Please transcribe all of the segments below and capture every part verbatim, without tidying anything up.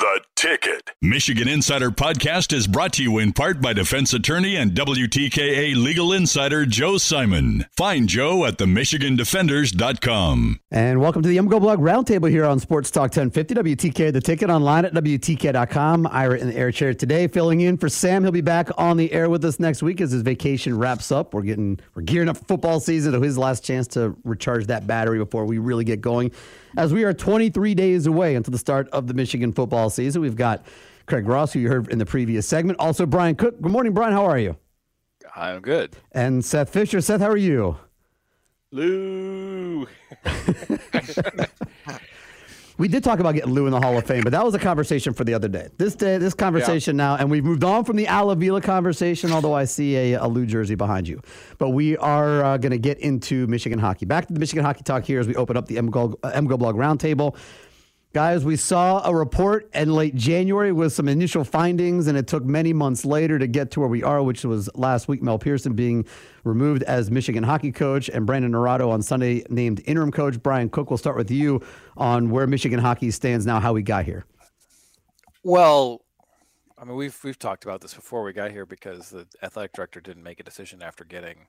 The Ticket. Michigan Insider Podcast is brought to you in part by defense attorney and W T K A legal insider Joe Simon. Find Joe at the michigan defenders dot com. And welcome to the M Go Blog Roundtable here on Sports Talk ten fifty, W T K The Ticket, online at W T K dot com. Ira in the air chair today, filling in for Sam. He'll be back on the air with us next week as his vacation wraps up. We're getting we're gearing up for football season, so his last chance to recharge that battery before we really get going. As we are twenty-three days away until the start of the Michigan football season, we've got Craig Ross, who you heard in the previous segment. Also, Brian Cook. Good morning, Brian. How are you? I'm good. And Seth Fisher. Seth, how are you? Lou. We did talk about getting Lou in the Hall of Fame, but that was a conversation for the other day. This day, this conversation yeah. now, and we've moved on from the Al Avila conversation, although I see a, a Lou jersey behind you. But we are uh, going to get into Michigan hockey. Back to the Michigan hockey talk here as we open up the M Go, uh, M Go Blog Roundtable. Guys, we saw a report in late January with some initial findings, and it took many months later to get to where we are, which was last week, Mel Pearson being removed as Michigan hockey coach and Brandon Naurato on Sunday named interim coach. Brian Cook, we'll start with you on where Michigan hockey stands now, how we got here. Well, I mean, we've we've talked about this before we got here because the athletic director didn't make a decision after getting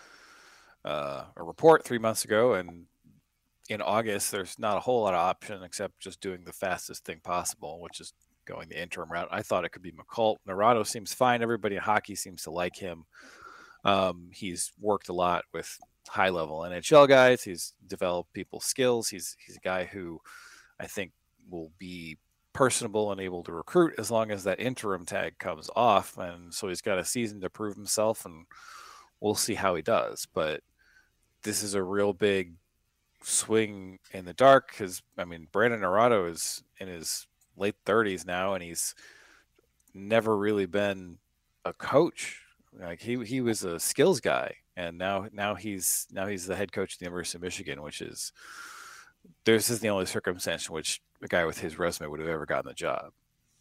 uh, a report three months ago, and in August, there's not a whole lot of option except just doing the fastest thing possible, which is going the interim route. I thought it could be McCult. Naurato seems fine. Everybody in hockey seems to like him. Um, he's worked a lot with high-level N H L guys. He's developed people's skills. He's he's a guy who I think will be personable and able to recruit as long as that interim tag comes off. And so he's got a season to prove himself, and we'll see how he does. But this is a real big swing in the dark because I mean Brandon Naurato is in his late thirties now, and he's never really been a coach. Like he he was a skills guy, and now now he's now he's the head coach of the University of Michigan, which is this is the only circumstance in which a guy with his resume would have ever gotten the job.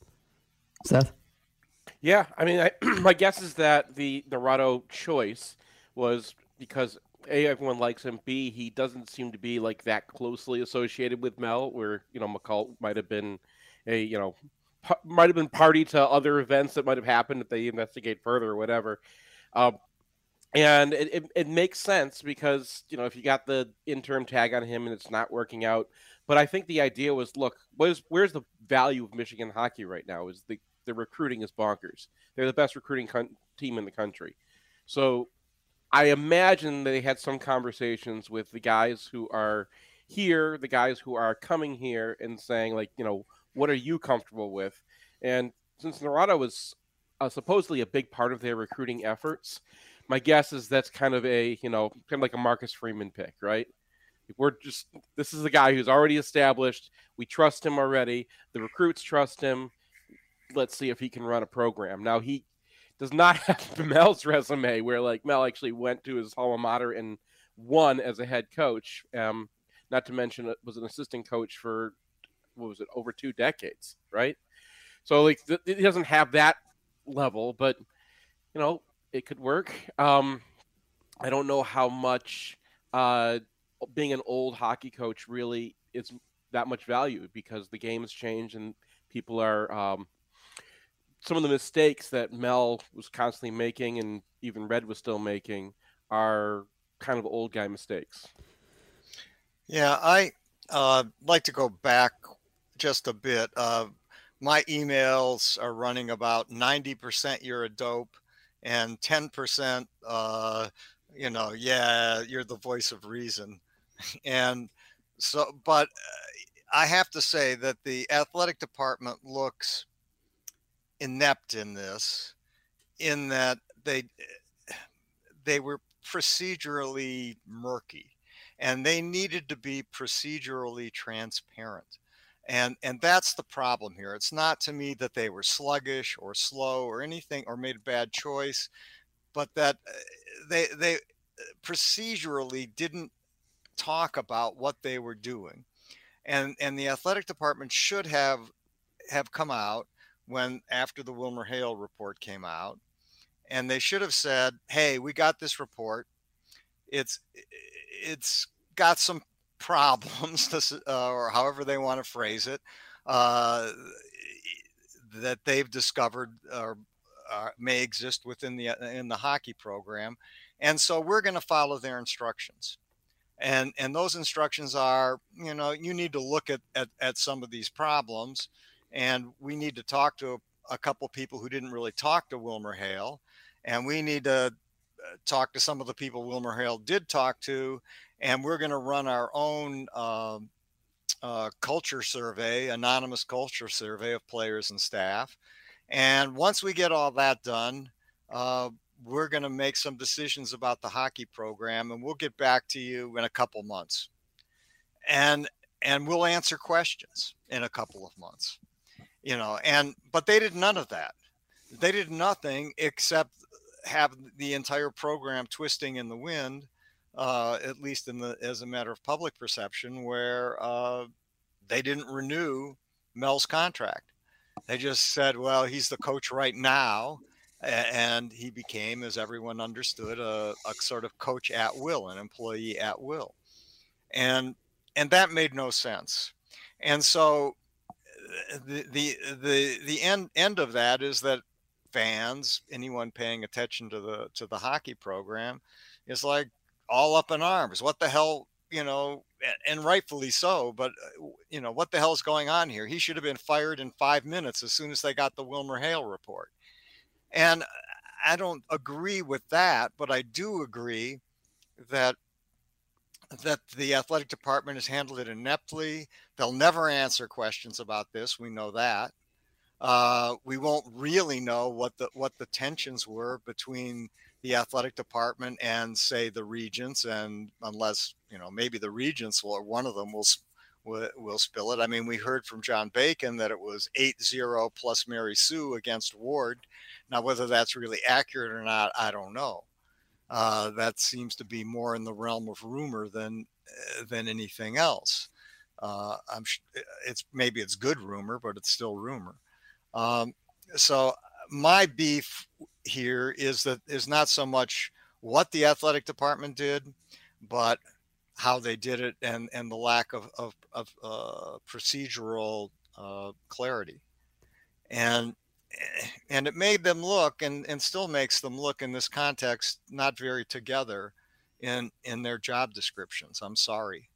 Seth? Yeah, I mean, I, my guess is that the Naurato choice was because A, everyone likes him. B, he doesn't seem to be like that closely associated with Mel, where, you know, McCult might have been a, you know, p- might have been party to other events that might have happened if they investigate further or whatever. Um, and it, it, it makes sense because, you know, if you got the interim tag on him and it's not working out. But I think the idea was, look, where's, where's the value of Michigan hockey right now is the, the recruiting is bonkers. They're the best recruiting con- team in the country. So I imagine they had some conversations with the guys who are here, the guys who are coming here and saying, like, you know, what are you comfortable with? And since Naurato was uh, supposedly a big part of their recruiting efforts, my guess is that's kind of a, you know, kind of like a Marcus Freeman pick, right? We're just, this is a guy who's already established. We trust him already. The recruits trust him. Let's see if he can run a program. Now, he does not have Mel's resume where, like, Mel actually went to his alma mater and won as a head coach. Um, not to mention it was an assistant coach for, what was it, over two decades, right? So, like, th- he doesn't have that level, but, you know, it could work. Um, I don't know how much uh, being an old hockey coach really is that much value because the game has changed and people are um, – some of the mistakes that Mel was constantly making and even Red was still making are kind of old guy mistakes. Yeah, I uh, like to go back just a bit. Uh, my emails are running about ninety percent you're a dope and ten percent, uh, you know, yeah, you're the voice of reason. And so, but I have to say that the athletic department looks inept in this, in that they they were procedurally murky and they needed to be procedurally transparent. And and that's the problem here. It's not to me that they were sluggish or slow or anything or made a bad choice, but that they they procedurally didn't talk about what they were doing. And and the athletic department should have have come out when after the Wilmer Hale report came out, and they should have said, hey, we got this report. It's it's got some problems, to, uh, or however they want to phrase it. Uh, that they've discovered or uh, may exist within the in the hockey program, and so we're going to follow their instructions. And and those instructions are, you know, you need to look at at, at some of these problems, and we need to talk to a, a couple people who didn't really talk to WilmerHale, and we need to talk to some of the people WilmerHale did talk to, and we're going to run our own uh, uh, culture survey, anonymous culture survey of players and staff. And once we get all that done, uh, we're going to make some decisions about the hockey program, and we'll get back to you in a couple months. And and we'll answer questions in a couple of months, you know. And but they did none of that. They did nothing except have the entire program twisting in the wind, uh, at least in the as a matter of public perception, where uh, they didn't renew Mel's contract. They just said, well, he's the coach right now. And he became, as everyone understood, a, a sort of coach at will, an employee at will. And and that made no sense. And so the the the, the end, end of that is that fans, anyone paying attention to the to the hockey program, is like all up in arms. What the hell, you know, and, and rightfully so, but, you know, what the hell is going on here? He should have been fired in five minutes as soon as they got the WilmerHale report. And I don't agree with that, but I do agree that that the athletic department has handled it ineptly. They'll never answer questions about this. We know that. Uh, we won't really know what the what the tensions were between the athletic department and, say, the regents, and unless, you know, maybe the regents will, or one of them will will, will spill it. I mean, we heard from John Bacon that it was eight zero plus Mary Sue against Ward. Now, whether that's really accurate or not, I don't know. Uh, that seems to be more in the realm of rumor than uh, than anything else. Uh, I'm it's maybe it's good rumor, but it's still rumor. Um, so my beef here is that is not so much what the athletic department did, but how they did it, and and the lack of of, of uh, procedural uh, clarity. And and it made them look, and, and still makes them look in this context, not very together in, in their job descriptions. I'm sorry.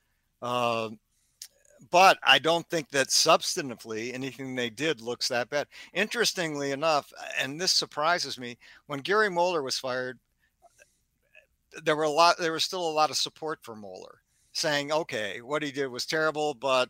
Uh, but I don't think that substantively anything they did looks that bad. Interestingly enough, and this surprises me, when Gary Moeller was fired, there were a lot, there was still a lot of support for Moeller, saying, okay, what he did was terrible, but,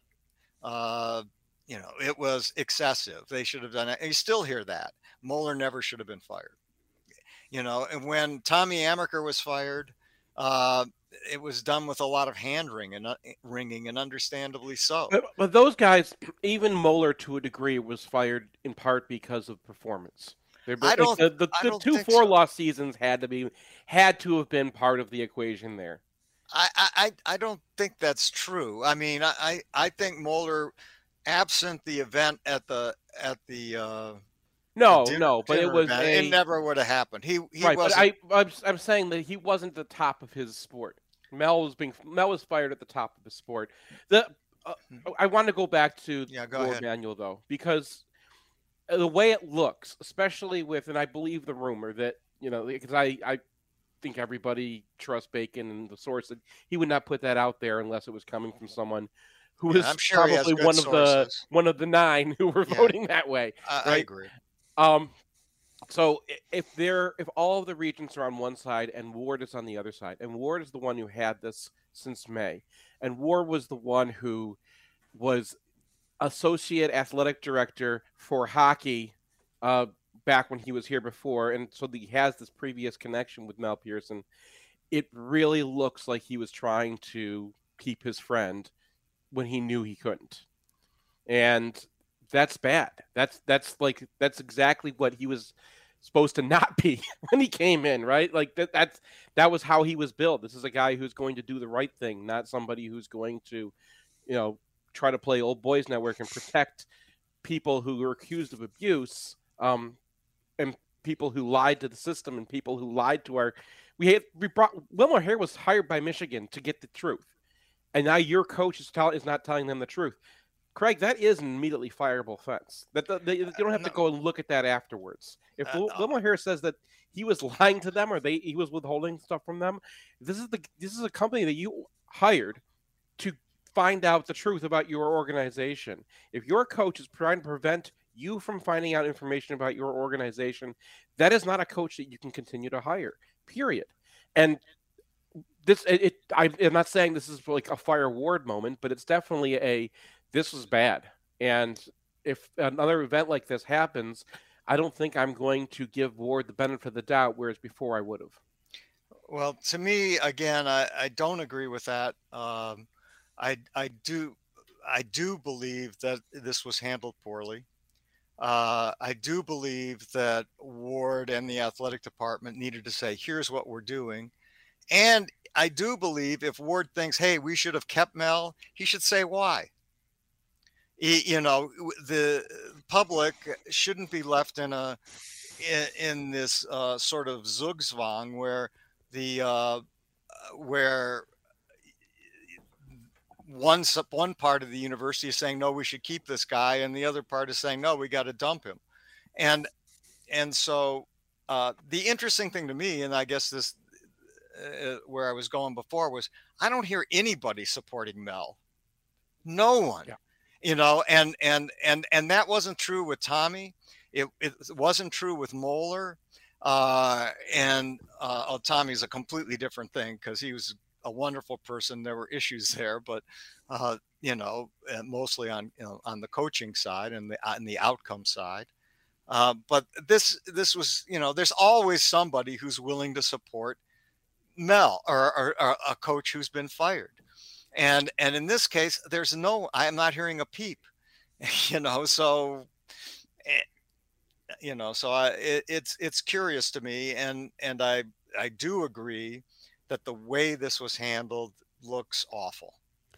uh, you know, it was excessive. They should have done it. And you still hear that. Moeller never should have been fired. You know, and when Tommy Amaker was fired, uh, it was done with a lot of hand wringing and, uh, wringing, and understandably so. But, but those guys, even Moeller to a degree, was fired in part because of performance. They're, I don't, the the, I the don't two think four so. loss seasons had to be had to have been part of the equation there. I, I, I don't think that's true. I mean, I, I think Moeller, absent the event at the at the uh, no dinner, no, but it was event, a, it never would have happened. He he right. was. But I I'm, I'm saying that he wasn't the top of his sport. Mel was being Mel was fired at the top of his sport. The uh, I want to go back to Yeah, go War ahead. Manual though, because the way it looks, especially with, and I believe the rumor that, you know, because I I think everybody trusts Bacon and the source that he would not put that out there unless it was coming from someone who Yeah, was I'm sure he has probably good one of the sources. one of the nine who were Yeah. voting that way. I, I right? agree. Um, so i- if there, if all of the regents are on one side and Ward is on the other side, and Ward is the one who had this since May, and Ward was the one who was associate athletic director for hockey uh, back when he was here before, and so he has this previous connection with Mel Pearson. It really looks like he was trying to keep his friend when he knew he couldn't, and that's bad. That's that's like that's exactly what he was supposed to not be when he came in, right? Like that that's that was how he was built. This is a guy who's going to do the right thing, not somebody who's going to, you know, try to play old boys network and protect people who are accused of abuse, um, and people who lied to the system, and people who lied to our. We had we brought WilmerHale was hired by Michigan to get the truth, and now your coach is tell is not telling them the truth. Craig, that is an immediately fireable offense. That the, the, you don't have no. to go and look at that afterwards. If Uh, Wilmer Harris says that he was lying to them or they he was withholding stuff from them, this is the this is a company that you hired to find out the truth about your organization. If your coach is trying to prevent you from finding out information about your organization, that is not a coach that you can continue to hire. Period. And this it, it I'm not saying this is like a fire Ward moment, but it's definitely a this was bad. And if another event like this happens, I don't think I'm going to give Ward the benefit of the doubt, whereas before I would have. Well, to me, again, I, I don't agree with that. Um, I I do I do believe that this was handled poorly. Uh, I do believe that Ward and the athletic department needed to say, "Here's what we're doing," and I do believe if Ward thinks, "Hey, we should have kept Mel," he should say why. You know, the public shouldn't be left in a in, in this uh, sort of zugzwang where the uh, where one one part of the university is saying no, we should keep this guy, and the other part is saying no, we got to dump him, and and so uh, the interesting thing to me, and I guess this uh, where I was going before was I don't hear anybody supporting Mel, no one. Yeah. You know, and and and and that wasn't true with Tommy. It it wasn't true with Moeller, uh, and uh, oh, Tommy's a completely different thing because he was a wonderful person. There were issues there, but uh, you know, mostly on you know, on the coaching side and the on the outcome side. Uh, but this this was you know, there's always somebody who's willing to support Mel or, or, or a coach who's been fired. And and in this case, there's no, I'm not hearing a peep, you know, so, you know, so I, it, it's, it's curious to me. And, and I, I do agree that the way this was handled looks awful.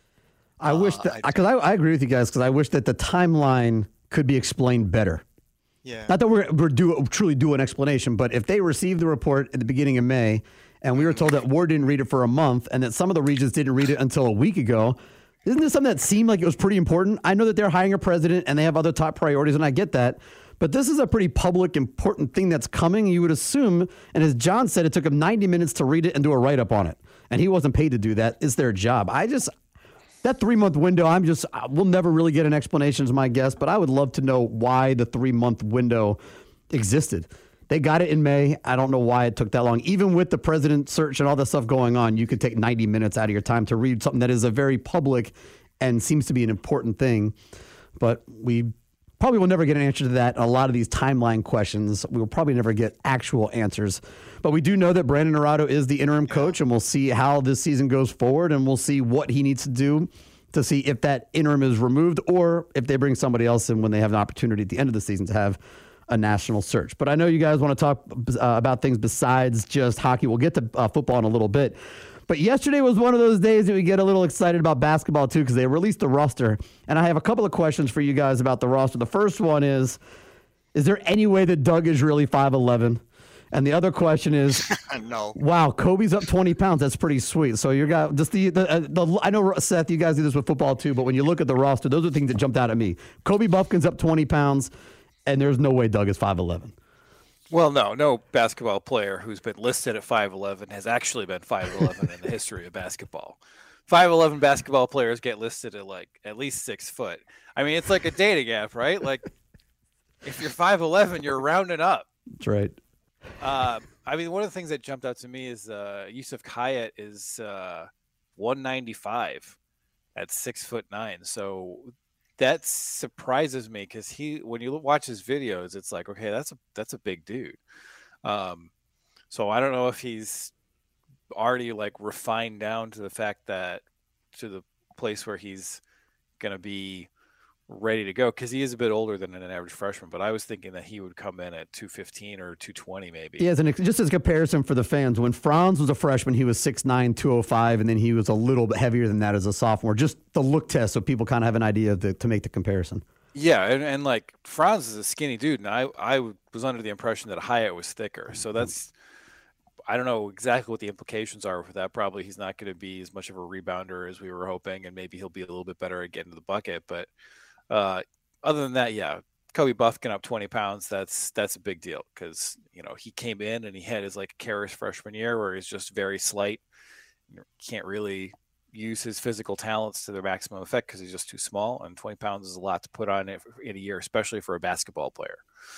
I uh, wish that, because I, I, I agree with you guys, because I wish that the timeline could be explained better. Yeah. Not that we're, we're do, truly do an explanation, but if they received the report at the beginning of May, and we were told that Ward didn't read it for a month and that some of the regions didn't read it until a week ago, isn't this something that seemed like it was pretty important? I know that they're hiring a president and they have other top priorities, and I get that. But this is a pretty public, important thing that's coming. You would assume, and as John said, it took him ninety minutes to read it and do a write-up on it. And he wasn't paid to do that. It's their job. I just, that three-month window, I'm just, we'll never really get an explanation is my guess, but I would love to know why the three-month window existed. They got it in May. I don't know why it took that long. Even with the president search and all that stuff going on, you could take ninety minutes out of your time to read something that is a very public and seems to be an important thing. But we probably will never get an answer to that. A lot of these timeline questions, we will probably never get actual answers. But we do know that Brandon Naurato is the interim coach, and we'll see how this season goes forward, and we'll see what he needs to do to see if that interim is removed or if they bring somebody else in when they have an opportunity at the end of the season to have a national search. But I know you guys want to talk uh, about things besides just hockey. We'll get to uh, football in a little bit. But yesterday was one of those days that we get a little excited about basketball too, because they released the roster. And I have a couple of questions for you guys about the roster. The first one is, is there any way that Doug is really five eleven? And the other question is, no. Wow, Kobe's up twenty pounds. That's pretty sweet. So you got just the, the, uh, the, I know, Seth, you guys do this with football too, but when you look at the roster, those are things that jumped out at me. Kobe Buffkin's up twenty pounds. And there's no way Doug is five eleven. Well, no, no basketball player who's been listed at five eleven has actually been five eleven in the history of basketball. five eleven basketball players get listed at like at least six foot. I mean, it's like a dating app, right? Like if you're five eleven, you're rounding up. That's right. Uh, I mean, one of the things that jumped out to me is uh, Yusuf Kayet is uh, one ninety-five at six foot nine. So that surprises me because he, when you watch his videos, it's like, okay, that's a that's a big dude. Um, so I don't know if he's already like refined down to the fact that to the place where he's gonna be ready to go, because he is a bit older than an average freshman. But I was thinking that he would come in at two fifteen or two twenty maybe. Yeah, an, just as a comparison for the fans, when Franz was a freshman, he was six nine, two oh five, and then he was a little bit heavier than that as a sophomore. Just the look test, so people kind of have an idea to, to make the comparison. Yeah, and, and like Franz is a skinny dude, and I, I was under the impression that Hyatt was thicker. So that's, I don't know exactly what the implications are for that. Probably he's not going to be as much of a rebounder as we were hoping, and maybe he'll be a little bit better at getting to the bucket. But Uh, other than that, yeah, Kobe Buffkin up twenty pounds. That's that's a big deal because you know he came in and he had his like Karras freshman year where he's just very slight, you know, can't really use his physical talents to their maximum effect because he's just too small. And twenty pounds is a lot to put on it in a year, especially for a basketball player.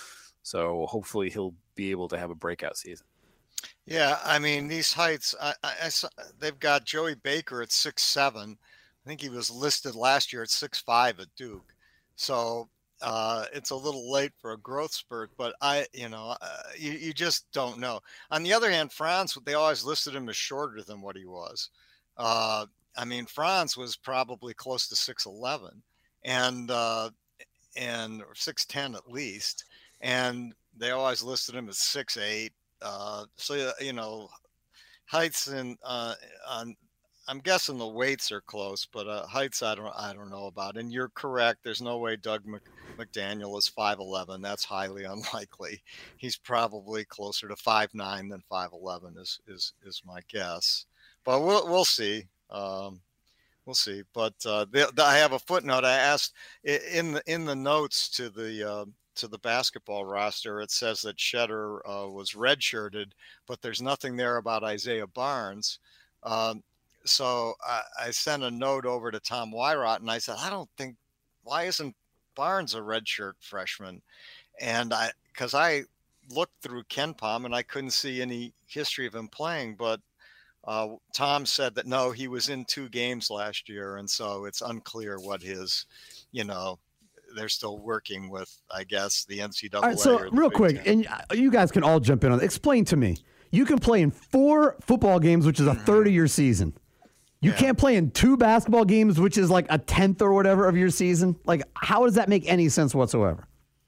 So hopefully he'll be able to have a breakout season. Yeah, I mean these heights. I, I, I saw, they've got Joey Baker at six seven. I think he was listed last year at six five at Duke. So uh, it's a little late for a growth spurt, but I, you know, uh, you, you just don't know. On the other hand, Franz, they always listed him as shorter than what he was. Uh, I mean, Franz was probably close to six eleven and, uh, and or six ten at least. And they always listed him as six eight. Uh, so, you know, heights and, uh, on, I'm guessing the weights are close, but uh, heights I don't I don't know about. And you're correct. There's no way Doug Mc, McDaniel is five eleven. That's highly unlikely. He's probably closer to five nine than five eleven is is is my guess. But we'll we'll see. Um, we'll see. But uh, the, the, I have a footnote. I asked in the in the notes to the uh, to the basketball roster. It says that Shetter uh, was redshirted, but there's nothing there about Isaiah Barnes. Um, So I, I sent a note over to Tom Wyrot and I said, I don't think, why isn't Barnes a redshirt freshman? And I, cause I looked through KenPom and I couldn't see any history of him playing, but uh, Tom said that no, he was in two games last year. And so it's unclear what his, you know, they're still working with, I guess, the N C double A. All right, so real quick, and you guys can all jump in on it. Explain to me, you can play in four football games, which is a third of your season. You yeah. can't play in two basketball games, which is like a tenth or whatever of your season. Like, how does that make any sense whatsoever?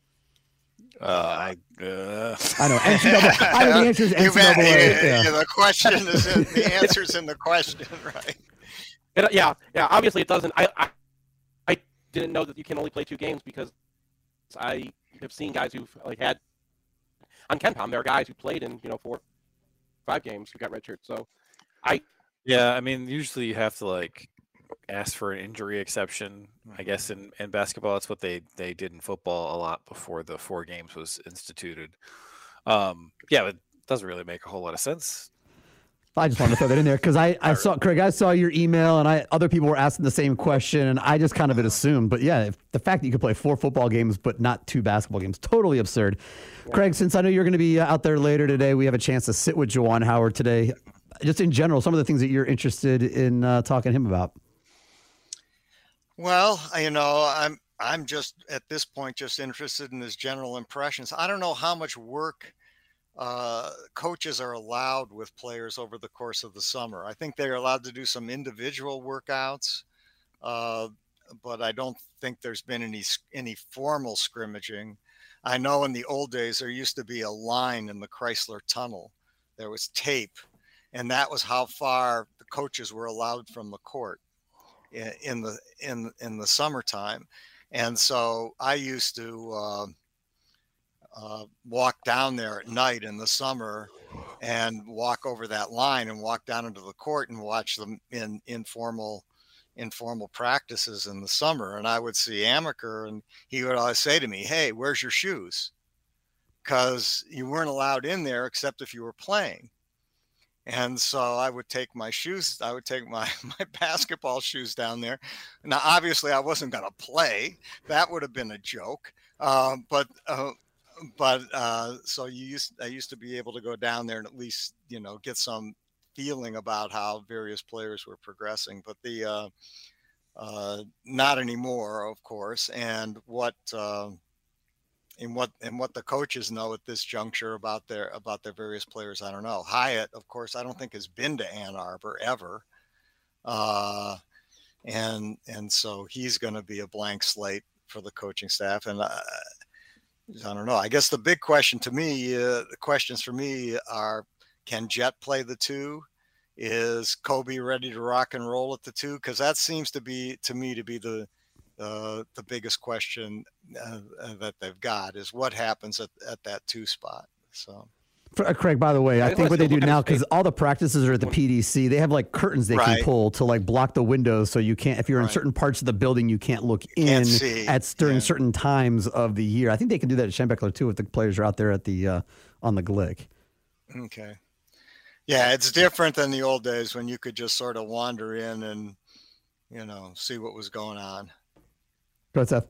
Uh, I uh... I know. N C double A. I know the answer is N C double A. Yeah, yeah. Yeah, the question is in, the answer's in the question, right? It, yeah, yeah. Obviously, it doesn't. I, I I didn't know that you can only play two games because I have seen guys who've like had on KenPom. There are guys who played in you know four, five games who got redshirt. So I. Yeah, I mean, usually you have to like ask for an injury exception. I guess in, in basketball, that's what they, they did in football a lot before the four games was instituted. Um, yeah, but it doesn't really make a whole lot of sense. I just wanted to throw that in there because I, I saw, Craig, I saw your email and I other people were asking the same question and I just kind of had assumed. But yeah, if the fact that you could play four football games but not two basketball games, totally absurd. Yeah. Craig, since I know you're going to be out there later today, we have a chance to sit with Juwan Howard today. Just in general, some of the things that you're interested in uh, talking to him about. Well, you know, I'm I'm just at this point just interested in his general impressions. I don't know how much work uh, coaches are allowed with players over the course of the summer. I think they're allowed to do some individual workouts, uh, but I don't think there's been any any formal scrimmaging. I know in the old days there used to be a line in the Chrysler Tunnel. There was tape. And that was how far the coaches were allowed from the court in, in the in in the summertime. And so I used to uh, uh, walk down there at night in the summer and walk over that line and walk down into the court and watch them in informal informal practices in the summer. And I would see Amaker and he would always say to me, "Hey, where's your shoes?" Because you weren't allowed in there except if you were playing. And so I would take my shoes, I would take my, my basketball shoes down there. Now, obviously, I wasn't going to play. That would have been a joke. Um, but uh, but uh, so you used I used to be able to go down there and at least, you know, get some feeling about how various players were progressing. But the uh, uh, not anymore, of course. And what uh, And what and what the coaches know at this juncture about their about their various players, I don't know. Hyatt, of course, I don't think has been to Ann Arbor ever, uh, and and so he's going to be a blank slate for the coaching staff. And I, I don't know. I guess the big question to me, uh, the questions for me are: can Jet play the two? Is Kobe ready to rock and roll at the two? Because that seems to be to me to be the Uh, the biggest question uh, uh, that they've got is what happens at, at that two spot. So, For, uh, Craig, by the way, I, I think what they do now, because all the practices are at the P D C, they have like curtains they right. can pull to like block the windows, so you can't. If you're right. in certain parts of the building, you can't look in can't at during yeah. certain times of the year. I think they can do that at Schembechler too, if the players are out there at the uh, on the Glick. Okay. Yeah, it's different than the old days when you could just sort of wander in and, you know, see what was going on. Go ahead, Seth.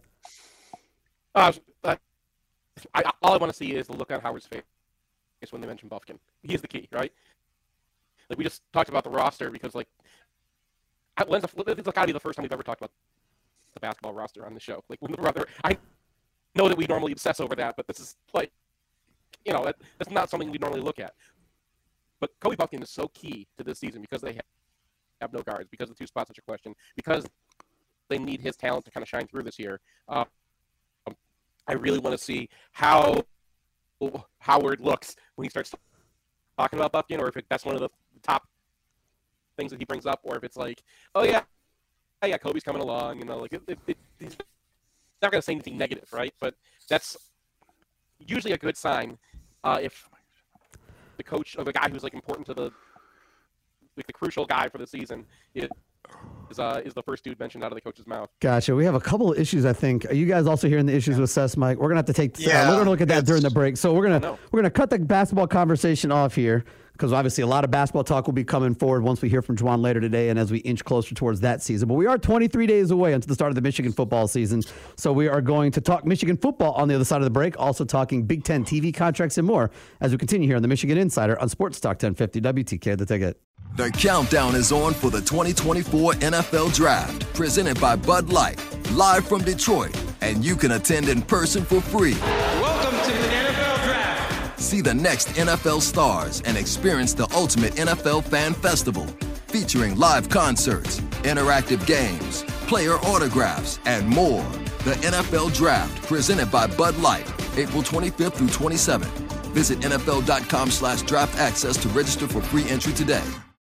Uh, I, I, all I want to see is the look on Howard's face when they mention Bufkin. He is the key, right? Like we just talked about the roster because, like, when's the, it's got to be the first time we've ever talked about the basketball roster on the show. Like when the brother, I know that we normally obsess over that, but this is like, you know, that, that's not something we normally look at. But Kobe Bufkin is so key to this season because they have, have no guards, because the two spots are a question, because they need his talent to kind of shine through this year. Uh, I really want to see how Howard looks when he starts talking about Bufkin, or if it, that's one of the top things that he brings up, or if it's like, oh yeah, yeah, Kobe's coming along, you know, like it, it, it, he's not going to say anything negative, right? But that's usually a good sign uh, if the coach or the guy who's like important to the like the crucial guy for the season is is, uh, is the first dude mentioned out of the coach's mouth. Gotcha. We have a couple of issues, I think. Are you guys also hearing the issues yeah. with Seth's mic? We're gonna have to take. Yeah, uh, we're gonna look at that during the break. So we're gonna we're gonna cut the basketball conversation off here, because obviously a lot of basketball talk will be coming forward once we hear from Juwan later today and as we inch closer towards that season. But we are twenty-three days away until the start of the Michigan football season. So we are going to talk Michigan football on the other side of the break, also talking Big Ten T V contracts and more as we continue here on the Michigan Insider on Sports Talk ten fifty W T K, The Ticket. The countdown is on for the twenty twenty-four N F L Draft, presented by Bud Light, live from Detroit, and you can attend in person for free. Welcome to the N F L Draft. See the next N F L stars and experience the ultimate N F L fan festival, featuring live concerts, interactive games, player autographs, and more. The N F L Draft, presented by Bud Light, April twenty-fifth through twenty-seventh. Visit N F L dot com slash draft access to register for free entry today.